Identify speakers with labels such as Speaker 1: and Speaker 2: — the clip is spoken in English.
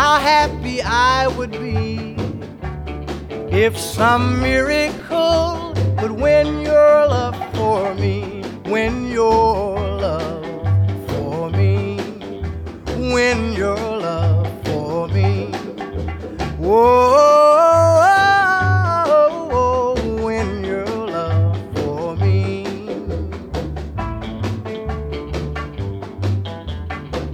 Speaker 1: how happy I would be if some miracle would win your love for me, win your love for me, win your love for me. Whoa.